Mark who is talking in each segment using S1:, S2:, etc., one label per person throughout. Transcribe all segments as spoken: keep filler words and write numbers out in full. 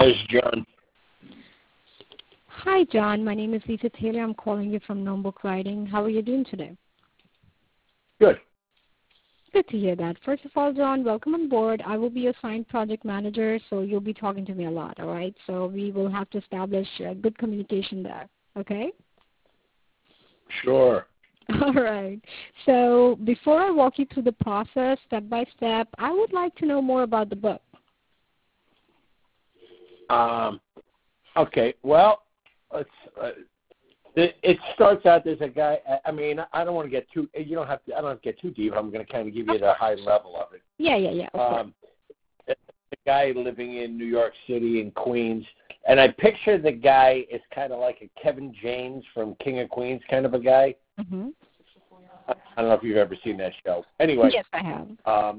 S1: This is John.
S2: Hi, John. My name is Lisa Taylor. I'm calling you from Nomebook Writing. How are you doing today?
S1: Good.
S2: Good to hear that. First of all, John, welcome on board. I will be your assigned project manager, so you'll be talking to me a lot, all right? So we will have to establish uh, good communication there, okay?
S1: Sure.
S2: All right. So before I walk you through the process step by step, I would like to know more about the book.
S1: Um. Okay. Well, let's. Uh, it, it starts out. There's a guy. I mean, I don't want to get too. You don't have to. I don't have to get too deep. I'm going to kind of give you the high level of it.
S2: Yeah, yeah, yeah.
S1: Um, a guy living in New York City in Queens, and I picture the guy is kind of like a Kevin James from King of Queens kind of a guy.
S2: Mm-hmm.
S1: I don't know if you've ever seen that show. Anyway.
S2: Yes, I have.
S1: Um,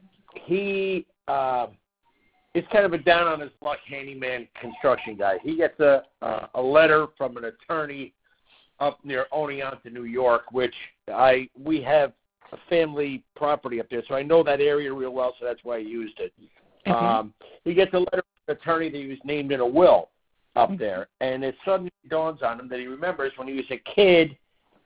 S1: he. Uh, He's kind of a down-on-his-luck handyman construction guy. He gets a uh, a letter from an attorney up near Oneonta, New York, which I we have a family property up there, so I know that area real well, so that's why I used it.
S2: Okay.
S1: Um, he gets a letter from an attorney that he was named in a will up
S2: Mm-hmm.
S1: there, and it suddenly dawns on him that he remembers when he was a kid,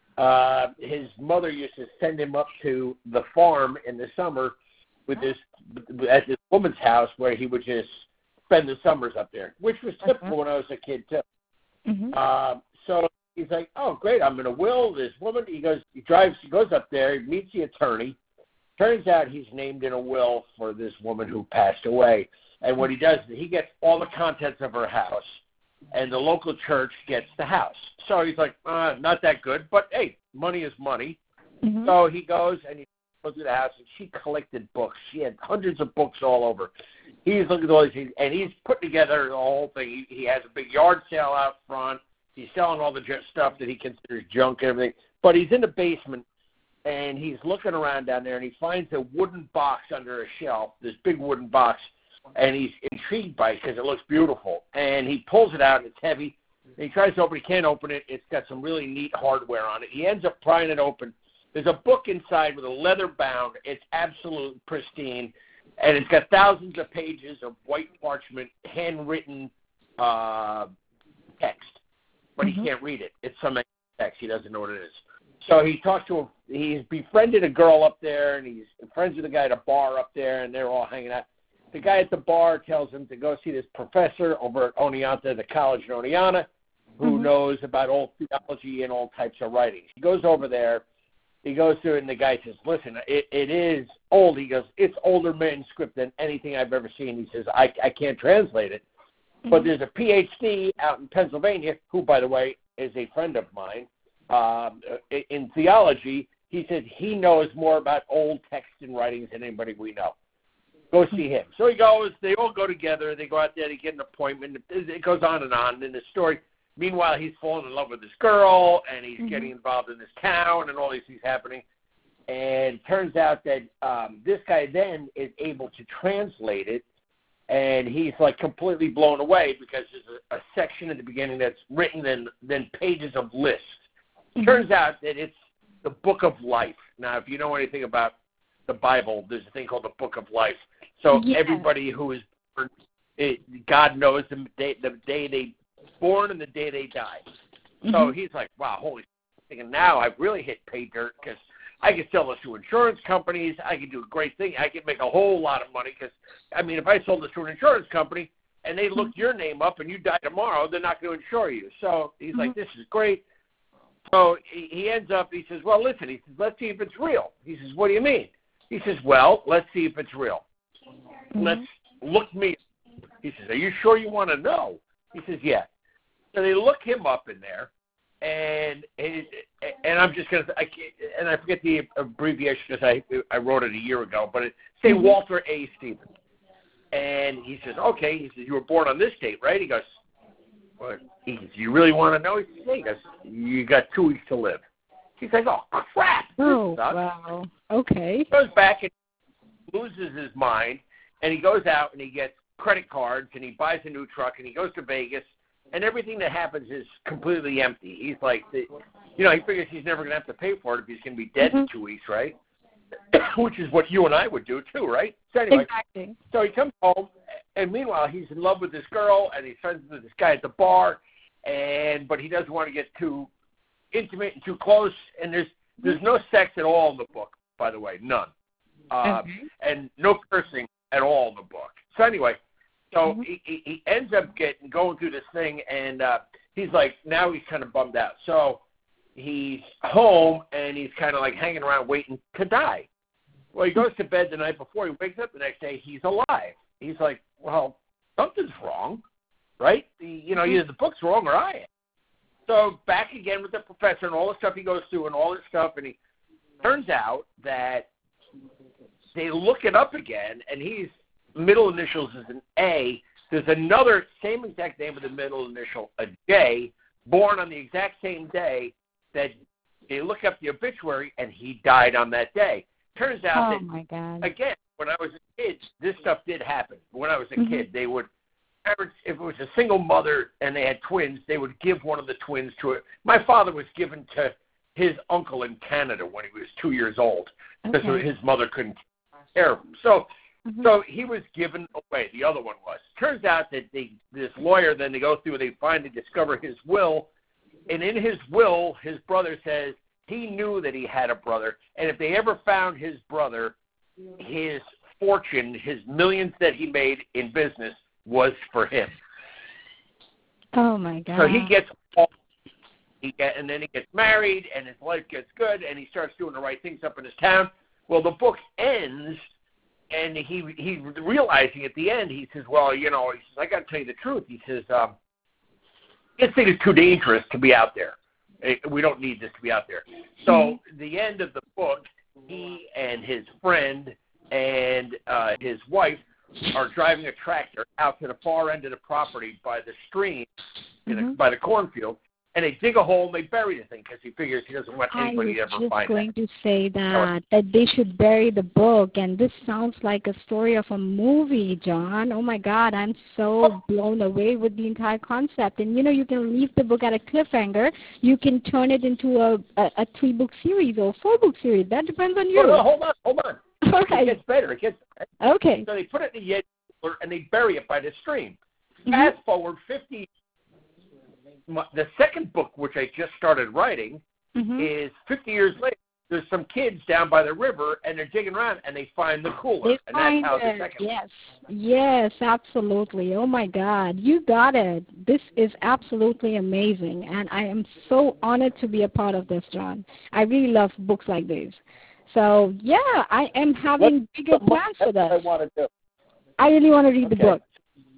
S1: uh, his mother used to send him up to the farm in the summer with this at this woman's house where he would just spend the summers up there, which was typical uh-huh. when I was a kid too.
S2: Mm-hmm.
S1: Uh, so he's like, "Oh, great! I'm in a will." This woman, he goes, he drives, he goes up there, he meets the attorney. Turns out he's named in a will for this woman who passed away. And what he does is he gets all the contents of her house, and the local church gets the house. So he's like, uh, "Not that good, but hey, money is money."
S2: Mm-hmm.
S1: So he goes and he goes to the house, and she collected books. She had hundreds of books all over. He's looking at all these things, and he's putting together the whole thing. He, he has a big yard sale out front. He's selling all the j- stuff that he considers junk and everything. But he's in the basement, and he's looking around down there, and he finds a wooden box under a shelf, this big wooden box, and he's intrigued by it because it looks beautiful. And he pulls it out, and it's heavy. And he tries to open it. He can't open it. It's got some really neat hardware on it. He ends up prying it open. There's a book inside with a leather bound. It's absolutely pristine, and it's got thousands of pages of white parchment, handwritten uh, text, but mm-hmm. he can't read it. It's some text. He doesn't know what it is. So he talks to a, he's befriended a girl up there, and he's friends with a guy at a bar up there, and they're all hanging out. The guy at the bar tells him to go see this professor over at Oneonta, the college in Oneonta, who mm-hmm. knows about old theology and all types of writings. He goes over there. He goes through it, and the guy says, listen, it, it is old. He goes, it's older manuscript than anything I've ever seen. He says, I, I can't translate it. Mm-hmm. But there's a P H D out in Pennsylvania, who, by the way, is a friend of mine, um, in theology. He said he knows more about old text and writings than anybody we know. Go see him. So he goes. They all go together. They go out there. They get an appointment. It goes on and on in the story. Meanwhile, he's falling in love with this girl, and he's mm-hmm. getting involved in this town, and all these things happening. And it turns out that um, this guy then is able to translate it, and he's like completely blown away because there's a, a section at the beginning that's written in then pages of lists. Mm-hmm. Turns out that it's the Book of Life. Now, if you know anything about the Bible, there's a thing called the Book of Life. So yeah. everybody who is born, it, God knows the day, the day they born and the day they die. Mm-hmm. So he's like, wow, holy shit. And now I've really hit pay dirt because I can sell this to insurance companies. I can do a great thing. I can make a whole lot of money because, I mean, if I sold this to an insurance company and they looked mm-hmm. your name up and you die tomorrow, they're not going to insure you. So he's mm-hmm. like, this is great. So he, he ends up, he says, well, listen, he says, let's see if it's real. He says, what do you mean? He says, well, let's see if it's real. Mm-hmm. Let's look me up. He says, are you sure you want to know? He says, yeah. So they look him up in there, and and, and I'm just going to, and I forget the abbreviation because I I wrote it a year ago, but it say mm-hmm. Walter A. Stevens. And he says, okay. He says, you were born on this date, right? He goes, what? He says, you really want to know? He says, yeah. He goes, you got two weeks to live. He's like, oh, crap.
S2: Oh, wow. Okay.
S1: He goes back and loses his mind, and he goes out and he gets credit cards, and he buys a new truck, and he goes to Vegas, and everything that happens is completely empty. He's like, the, you know, he figures he's never going to have to pay for it if he's going to be dead mm-hmm. in two weeks, right? Which is what you and I would do too, right? So anyway,
S2: exactly.
S1: So he comes home, and meanwhile, he's in love with this girl, and he's friends with this guy at the bar, and but he doesn't want to get too intimate and too close. And there's there's no sex at all in the book, by the way, none, uh,
S2: okay.
S1: and no cursing at all in the book. So anyway, so
S2: Mm-hmm.
S1: he, he he ends up getting going through this thing, and uh, he's like, now he's kind of bummed out. So he's home, and he's kind of like hanging around waiting to die. Well, he goes to bed the night before. He wakes up the next day. He's alive. He's like, well, something's wrong, right? The, you know, either the book's wrong or I am. So back again with the professor and all the stuff he goes through and all this stuff, and he turns out that they look it up again, and he's middle initials is an A. There's another same exact name with the middle initial, a J, born on the exact same day that they look up the obituary, and he died on that day. Turns out
S2: Oh,
S1: that,
S2: my God.
S1: again, when I was a kid, this stuff did happen. When I was a
S2: Mhm.
S1: kid, they would, if it was a single mother and they had twins, they would give one of the twins to it. My father was given to his uncle in Canada when he was two years old because
S2: Okay.
S1: his mother couldn't take care of him. So,
S2: Mhm.
S1: so he was given away. The other one was. Turns out that they, this lawyer, then they go through and they finally discover his will, and in his will, his brother says he knew that he had a brother, and if they ever found his brother, his fortune, his millions that he made in business was for him.
S2: Oh, my God.
S1: So he gets all, he get, and then he gets married, and his life gets good, and he starts doing the right things up in his town. Well, the book ends, and he he realizing at the end, he says, well, you know, he says, I got to tell you the truth. He says, um, this thing is too dangerous to be out there. We don't need this to be out there. So
S2: Mm-hmm.
S1: the end of the book, he and his friend and uh, his wife are driving a tractor out to the far end of the property by the stream, in
S2: Mhm.
S1: a, by the cornfield, and they dig a hole and they bury the thing because he figures he doesn't want
S2: I
S1: anybody
S2: was
S1: to ever
S2: just
S1: find
S2: going
S1: it.
S2: to say that, that they should bury the book, and this sounds like a story of a movie, John. Oh, my God, I'm so blown away with the entire concept. And, you know, you can leave the book at a cliffhanger. You can turn it into a, a, a three-book series or four-book series. That depends on you.
S1: Well, no, hold on, hold on.
S2: Okay.
S1: It gets better. It gets better.
S2: Okay.
S1: So they put it in the Yeti cooler and they bury it by the stream.
S2: Mhm.
S1: Fast forward fifty. My, the second book, which I just started writing,
S2: Mhm.
S1: is fifty years later. There's some kids down by the river, and they're digging around, and they find the cooler,
S2: They
S1: and
S2: find
S1: that's how the
S2: it.
S1: second.
S2: Yes. Yes, absolutely. Oh, my God. You got it. This is absolutely amazing, and I am so honored to be a part of this, John. I really love books like these. So, yeah, I am having
S1: What-
S2: bigger plans for
S1: That's what I
S2: this.
S1: want to do.
S2: I really want to read the
S1: Okay.
S2: book.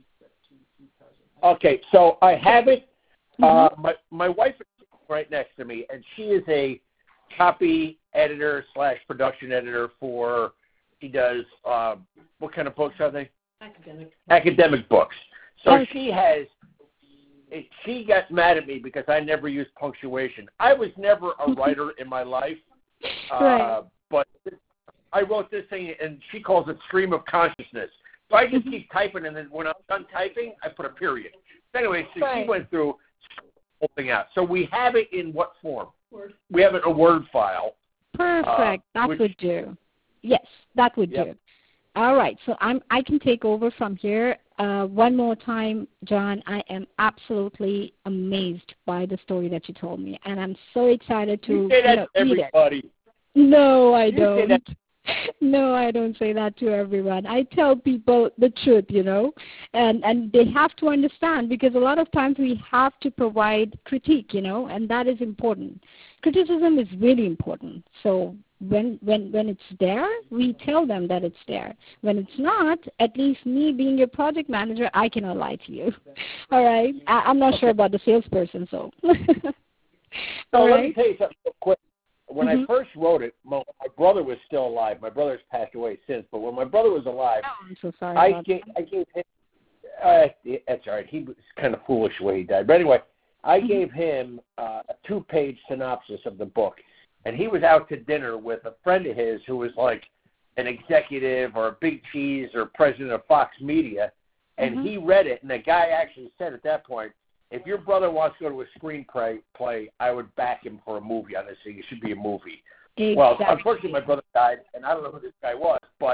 S1: Okay, so I have it. Uh,
S2: Mhm.
S1: my my wife is right next to me, and she is a copy editor slash production editor for. She does uh, what kind of books are they?
S3: Academic.
S1: Academic books. So
S2: Okay.
S1: she has. It, she got mad at me because I never used punctuation. I was never a writer in my life, uh,
S2: Right.
S1: but I wrote this thing, and she calls it stream of consciousness. So I just
S2: Mhm.
S1: keep typing, and then when I'm done typing, I put a period. So anyway, so
S2: Right.
S1: she went through the whole thing out. So we have it in what form?
S3: Word.
S1: We have it in a Word file.
S2: Perfect.
S1: Uh,
S2: that
S1: which-
S2: would do. Yes, that would
S1: Yep.
S2: do. All right, so I'm I can take over from here. Uh, one more time, John. I am absolutely amazed by the story that you told me, and I'm so excited to
S1: You say that
S2: you know,
S1: to
S2: read it.
S1: everybody.
S2: No, I
S1: You say
S2: don't.
S1: that-
S2: No, I don't say that to everyone. I tell people the truth, you know, and and they have to understand, because a lot of times we have to provide critique, you know, and that is important. Criticism is really important. So when when when it's there, we tell them that it's there. When it's not, at least me being your project manager, I cannot lie to you. All right, I, I'm not sure about the salesperson, so.
S1: So
S2: All
S1: let
S2: right.
S1: me tell you something real quick. When
S2: Mhm.
S1: I first wrote it, my, my brother was still alive. My brother's passed away since, but when my brother was alive,
S2: Oh, I'm so sorry
S1: I
S2: about
S1: gave, I gave him. Uh, that's all right. He was kind of foolish the way he died. But anyway, I
S2: Mhm.
S1: gave him uh, a two-page synopsis of the book, and he was out to dinner with a friend of his who was like an executive or a big cheese or president of Fox Media, and
S2: Mhm.
S1: he read it, and the guy actually said at that point, if your brother wants to go to a screenplay, play, I would back him for a movie on this thing. It should be a movie.
S2: Exactly.
S1: Well, unfortunately, my brother died, and I don't know who this guy was, but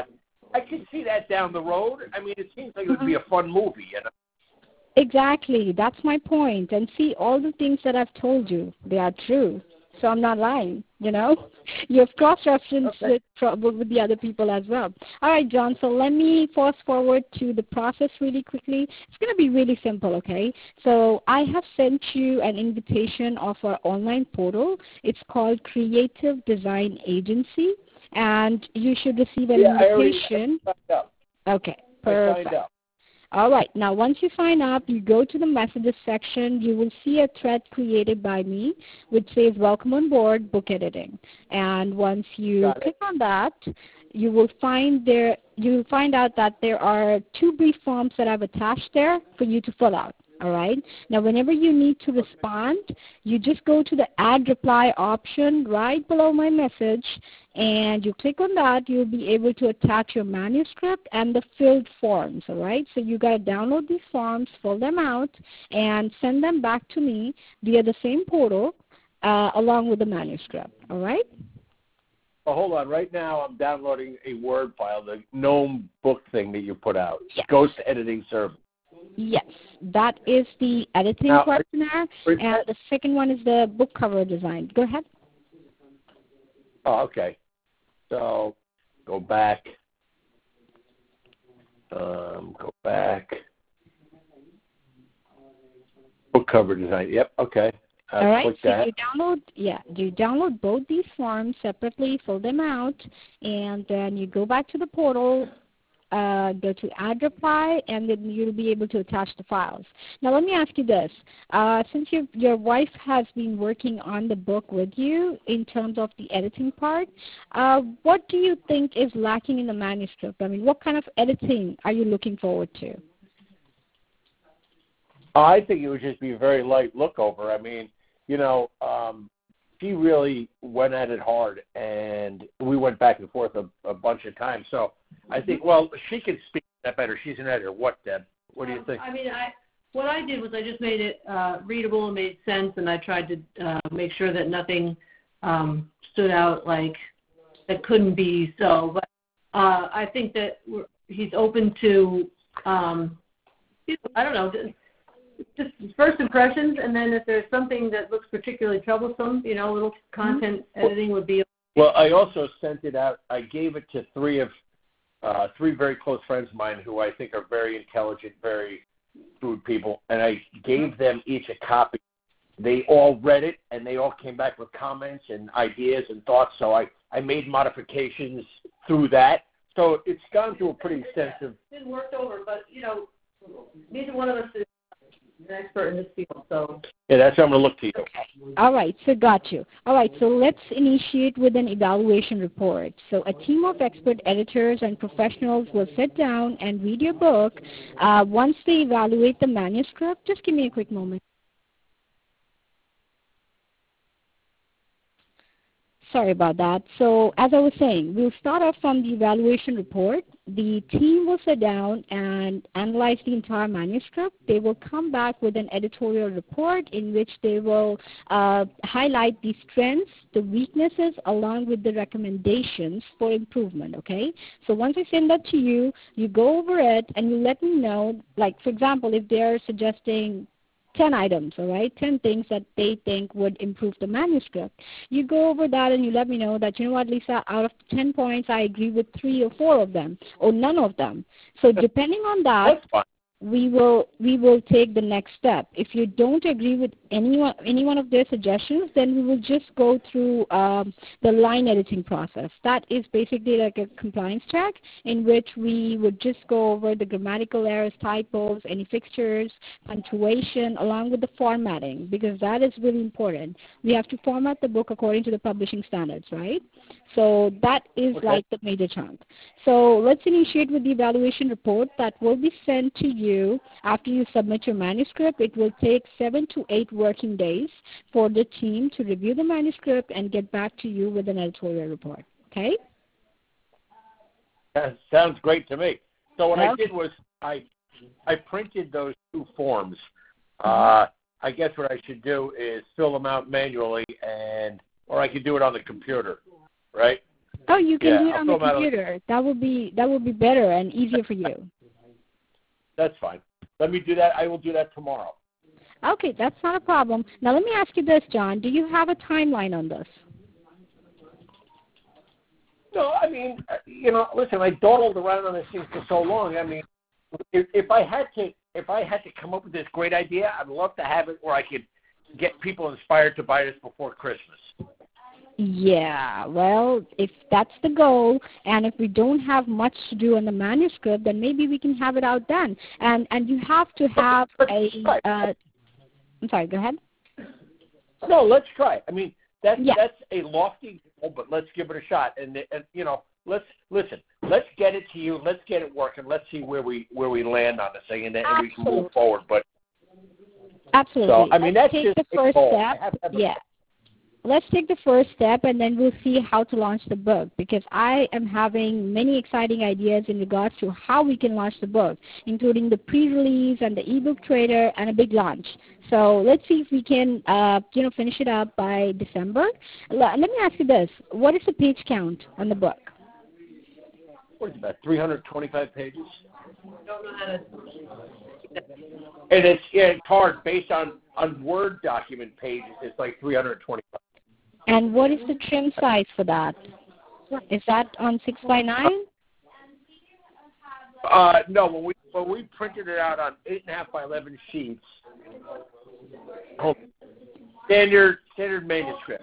S1: I could see that down the road. I mean, it seems like it would be a fun movie, you know.
S2: Exactly. That's my point. And see, all the things that I've told you, they are true. So I'm not lying, you know. You've cross-referenced
S1: Okay.
S2: it probably with the other people as well. All right, John, so let me fast forward to the process really quickly. It's going to be really simple, okay? So I have sent you an invitation of our online portal. It's called Creative Design Agency, and you should receive an
S1: yeah,
S2: invitation.
S1: I already signed up.
S2: Okay,
S1: I
S2: perfect.
S1: signed up.
S2: All right. Now, once you sign up, you go to the messages section. You will see a thread created by me which says, welcome on board, book editing. And once you click on that, you will find there, you will find out that there are two brief forms that I've attached there for you to fill out. All right. Now, whenever you need to respond, you just go to the add reply option right below my message, and you click on that. You'll be able to attach your manuscript and the filled forms. All right. So you got to download these forms, fill them out, and send them back to me via the same portal uh, along with the manuscript. All right.
S1: Well, hold on. Right now, I'm downloading a Word file, the GNOME book thing that you put out,
S2: yes.
S1: Ghost Editing Service.
S2: Yes, that is the editing
S1: now,
S2: questionnaire, and the second one is the book cover design. Go ahead.
S1: Oh, okay. So, go back. Um, go back. Book cover design. Yep. Okay. Uh,
S2: All right.
S1: click
S2: So
S1: that.
S2: you download, yeah, you download both these forms separately, fill them out, and then you go back to the portal. Uh, go to add reply, and then you'll be able to attach the files. Now, let me ask you this. Uh, since your, your wife has been working on the book with you in terms of the editing part, uh, what do you think is lacking in the manuscript? I mean, what kind of editing are you looking forward to?
S1: I think it would just be a very light look over. I mean, you know, um, she really went at it hard, and we went back and forth a, a bunch of times. So I think, well, she can speak that better. She's an editor. What, Deb? What do you think?
S3: I mean, I what I did was I just made it uh, readable and made sense, and I tried to uh, make sure that nothing um, stood out like that couldn't be so. But uh, I think that we're, he's open to, um, I don't know, just first impressions, and then if there's something that looks particularly troublesome, you know, a little content mm-hmm. editing would be.
S1: Well, I also sent it out. I gave it to three of uh, three very close friends of mine who I think are very intelligent, very shrewd people, and I gave them each a copy. They all read it, and they all came back with comments and ideas and thoughts. So I, I made modifications through that. So it's gone through a pretty extensive.
S3: It's been worked over, but you know, neither one of us is an expert in this field, so.
S1: Yeah, that's how I'm going to look to you.
S2: All right, so got you. All right, so let's initiate with an evaluation report. So a team of expert editors and professionals will sit down and read your book. Uh, once they evaluate the manuscript, just give me a quick moment. Sorry about that. So as I was saying, we'll start off from the evaluation report. The team will sit down and analyze the entire manuscript. They will come back with an editorial report in which they will uh, highlight the strengths, the weaknesses, along with the recommendations for improvement, okay? So once I send that to you, you go over it and you let me know, like, for example, if they're suggesting ten items, all right, ten things that they think would improve the manuscript. You go over that and you let me know that, you know what, Lisa, out of ten points, I agree with three or four of them, or none of them. So depending on that, we will we will take the next step. If you don't agree with any one, any one of their suggestions, then we will just go through um, the line editing process. That is basically like a compliance check in which we would just go over the grammatical errors, typos, any fixtures, punctuation, along with the formatting, because that is really important. We have to format the book according to the publishing standards, right? So that is okay. Like the major chunk. So let's initiate with the evaluation report that will be sent to you after you submit your manuscript. It will take seven to eight working days for the team to review the manuscript and get back to you with an editorial report. Okay?
S1: That sounds great to me. So what okay. I did was I I printed those two forms. Uh, I guess what I should do is fill them out manually, and or I could do it on the computer, right?
S2: Oh, you can
S1: Yeah,
S2: do it
S1: I'll
S2: on the
S1: fill 'em out on-
S2: computer. That would be that would be better and easier for you.
S1: That's fine. Let me do that. I will do that tomorrow.
S2: Okay, that's not a problem. Now let me ask you this, John. Do you have a timeline on this?
S1: No, I mean, uh, you know, listen, I dawdled around on this thing for so long. I mean, if, if I had to, if I had to come up with this great idea, I'd love to have it where I could get people inspired to buy this before Christmas.
S2: Yeah, well, if that's the goal, and if we don't have much to do on the manuscript, then maybe we can have it out then. And and you have to have a. Uh, I'm sorry. Go ahead.
S1: No, let's try it. I mean, that's
S2: Yeah.
S1: that's a lofty goal, but let's give it a shot. And, and you know, let's listen. Let's get it to you. Let's get it working. Let's see where we where we land on this thing, and then and we can move forward. But
S2: absolutely.
S1: So I mean,
S2: let's
S1: that's
S2: take
S1: just
S2: the first
S1: goal.
S2: step. Yeah. Let's take the first step, and then we'll see how to launch the book, because I am having many exciting ideas in regards to how we can launch the book, including the pre-release and the ebook trader and a big launch. So let's see if we can, uh, you know, finish it up by December. Let me ask you this: what is the page count on the book?
S1: What is it, about three hundred twenty-five pages?
S3: I don't know how to.
S1: And it's yeah, it's hard based on on Word document pages. It's like three hundred twenty-five.
S2: And what is the trim size for that? Is that on six by nine?
S1: Uh, no, when we when we printed it out on eight and a half by eleven sheets, standard standard manuscript,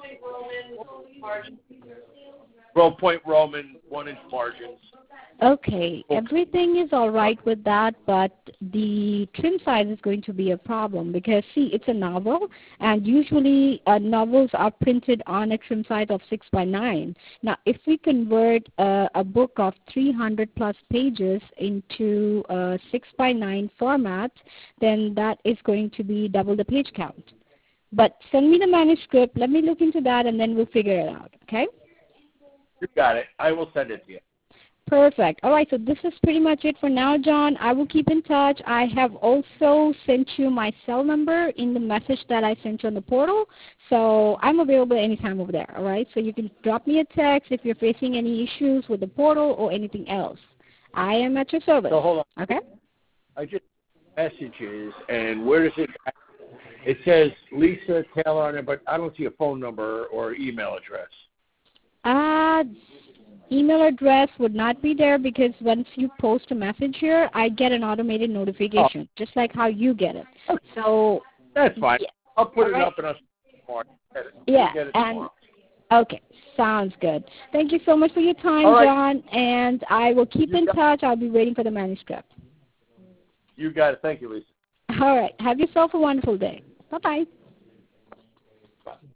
S1: roll point Roman, one inch margins.
S2: Okay, everything is all right with that, but the trim size is going to be a problem because, see, it's a novel, and usually uh, novels are printed on a trim size of six by nine. Now, if we convert uh, a book of three hundred plus pages into a six by nine format, then that is going to be double the page count. But send me the manuscript, let me look into that, and then we'll figure it out, okay?
S1: You got it. I will send it to you.
S2: Perfect. All right, so this is pretty much it for now, John. I will keep in touch. I have also sent you my cell number in the message that I sent you on the portal, so I'm available anytime over there, all right? So you can drop me a text if you're facing any issues with the portal or anything else. I am at your service.
S1: So hold on.
S2: Okay?
S1: I just messages, and where does it it says Lisa Taylor on it, but I don't see a phone number or email address.
S2: Uh, email address would not be there because once you post a message here, I get an automated notification, oh. just like how you get it. So
S1: that's fine.
S2: Yeah.
S1: I'll put
S2: All
S1: it
S2: right.
S1: up in a tomorrow.
S2: Yeah,
S1: Get it
S2: and
S1: tomorrow.
S2: okay, sounds good. Thank you so much for your time,
S1: All right.
S2: John, and I will keep
S1: You
S2: in
S1: got-
S2: touch. I'll be waiting for the manuscript.
S1: You got it. Thank you, Lisa.
S2: All right. Have yourself a wonderful day. Bye-bye.
S1: Bye.